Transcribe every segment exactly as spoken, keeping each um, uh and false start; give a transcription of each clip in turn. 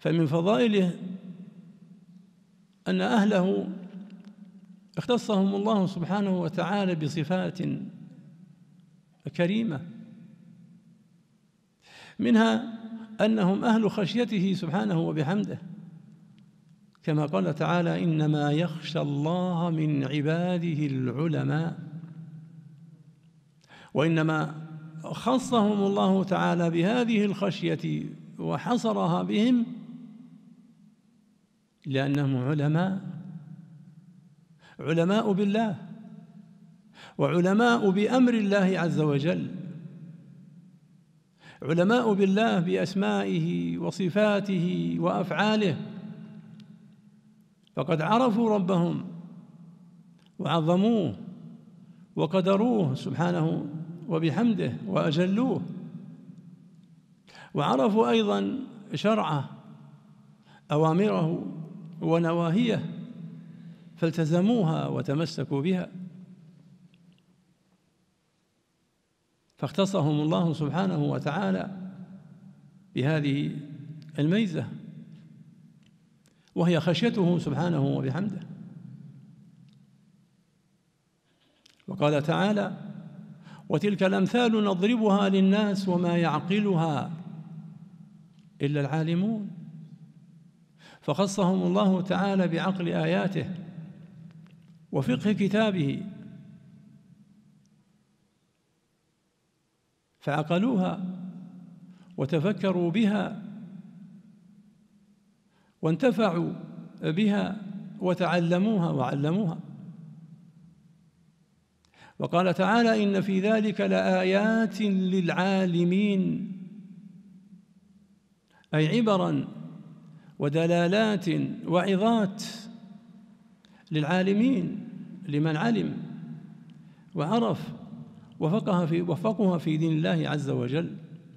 فمن فضائله أن أهله اختصهم الله سبحانه وتعالى بصفات كريمة، منها أنهم أهل خشيته سبحانه وبحمده، كما قال تعالى: إنما يخشى الله من عباده العلماء. وإنما خصهم الله تعالى بهذه الخشية وحصرها بهم لأنهم علماء، علماء بالله وعلماء بأمر الله عز وجل، علماء بالله بأسمائه وصفاته وأفعاله، فقد عرفوا ربهم وعظموه وقدروه سبحانه وبحمده وأجلوه، وعرفوا أيضا شرعه أوامره ونواهيه فالتزموها وتمسكوا بها، فاختصهم الله سبحانه وتعالى بهذه الميزة وهي خشيته سبحانه وبحمده. وقال تعالى: وتلك الأمثال نضربها للناس وما يعقلها إلا العالمون. فخصهم الله تعالى بعقل آياته وفقه كتابه فعقلوها وتفكروا بها وانتفعوا بها وتعلموها وعلموها. وقال تعالى: إن في ذلك لآيات للعالمين، أي عبرا ودلالات وعظات للعالمين، لمن علم وعرف وفقه في وفقها في دين الله عز وجل.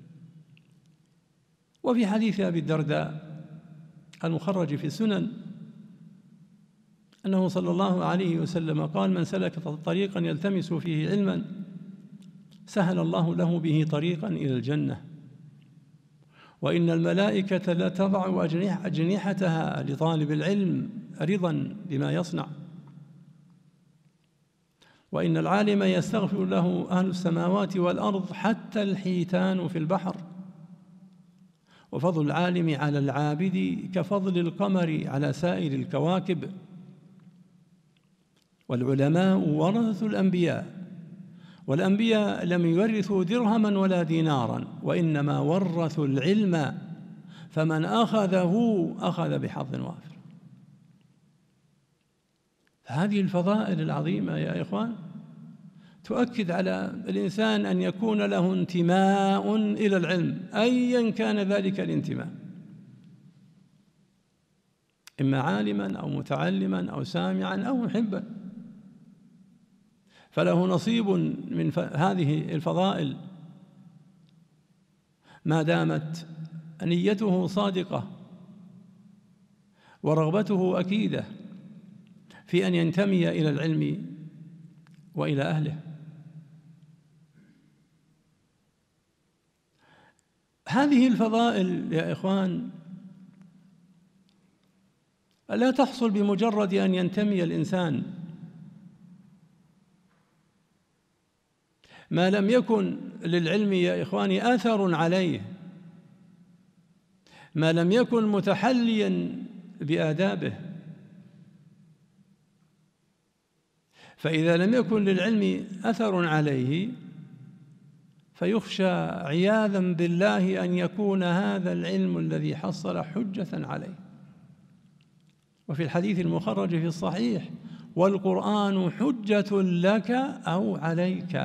وفي حديث أبي الدرداء المخرج في السنن أنه صلى الله عليه وسلم قال: من سلك طريقا يلتمس فيه علما سهل الله له به طريقا إلى الجنة، وإن الملائكة لتضع أجنحتها لطالب العلم رضا بما يصنع، وإن العالم يستغفر له أهل السماوات والأرض حتى الحيتان في البحر، وفضل العالم على العابد كفضل القمر على سائر الكواكب، والعلماء ورثوا الأنبياء، والأنبياء لم يورثوا درهما ولا دينارا، وإنما ورثوا العلم، فمن أخذه أخذ بحظ وافر. هذه الفضائل العظيمة يا إخوان تؤكد على الإنسان أن يكون له انتماء إلى العلم أيا كان ذلك الانتماء، إما عالما أو متعلما أو سامعا أو محبا، فله نصيب من هذه الفضائل ما دامت نيته صادقة ورغبته أكيدة في أن ينتمي إلى العلم وإلى أهله. هذه الفضائل يا إخوان لا تحصل بمجرد أن ينتمي الإنسان، ما لم يكن للعلم يا إخواني أثر عليه، ما لم يكن متحليا بآدابه. فإذا لم يكن للعلم أثر عليه فيخشى عياذا بالله أن يكون هذا العلم الذي حصل حجة عليه. وفي الحديث المخرج في الصحيح: والقرآن حجة لك أو عليك.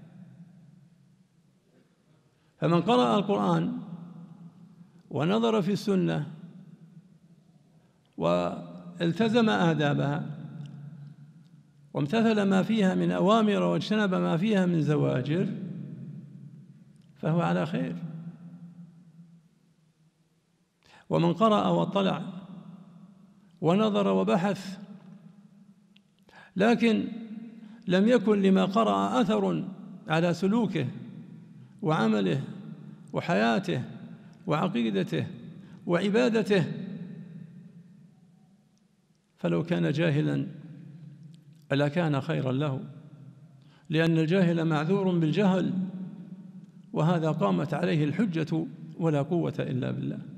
فمن قرأ القرآن ونظر في السنة والتزم آدابها وامتثل ما فيها من أوامر واجتنب ما فيها من زواجر فهو على خير. ومن قرأ واطلع ونظر وبحث لكن لم يكن لما قرأ أثر على سلوكه وعمله وحياته وعقيدته وعبادته. فلو كان جاهلا لكان خيرا له، لأن الجاهل معذور بالجهل، وهذا قامت عليه الحجة ولا قوة إلا بالله.